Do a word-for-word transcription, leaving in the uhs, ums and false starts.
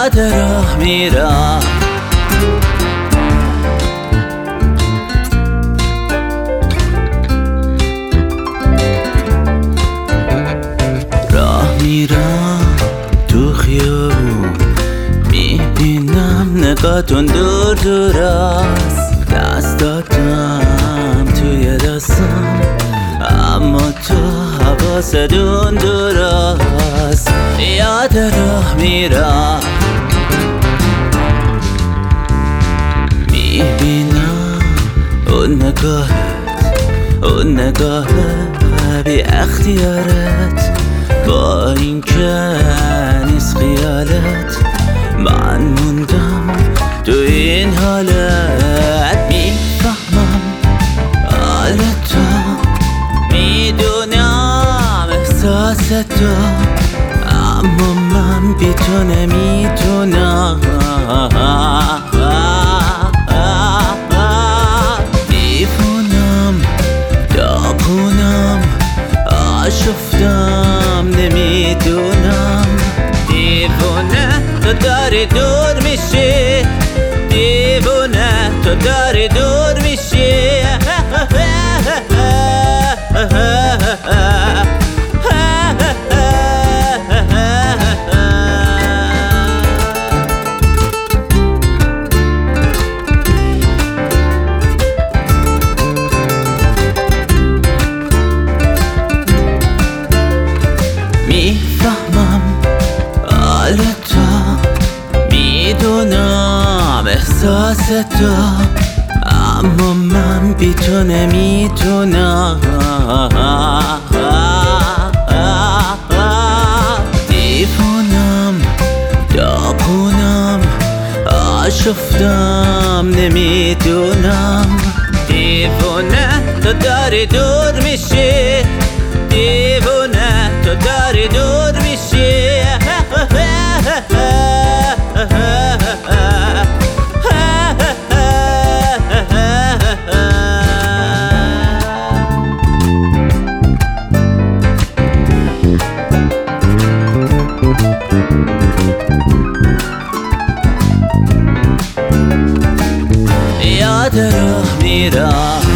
یاد راه میرم، راه میرم تو خیابون، میبینم نگاهتون دور دور است، دستاتم توی دستم اما تو حواستون دور است. یاد راه میرم، میبینم اون نگاهت، اون نگاه بی اختیارت، با این که نیست خیالت، من موندم تو این حالت. میفهمم حال تو، میدونم احساس تو، اما من بی تو نمیتونم. دیوونم، داغونم، آشفتم نمیدونم. دیوونه تو داری دور میشی، دیوونه تو داری دور میشی. میفهمم حال تو، میدونم احساس تو، اما من بی تو نمیتونم. دیوونم، داغونم، آشفتم نمیدونم. دیوونه تو داری دور میشی، دیوونه تو داری دور میشی. یاد راه میرم،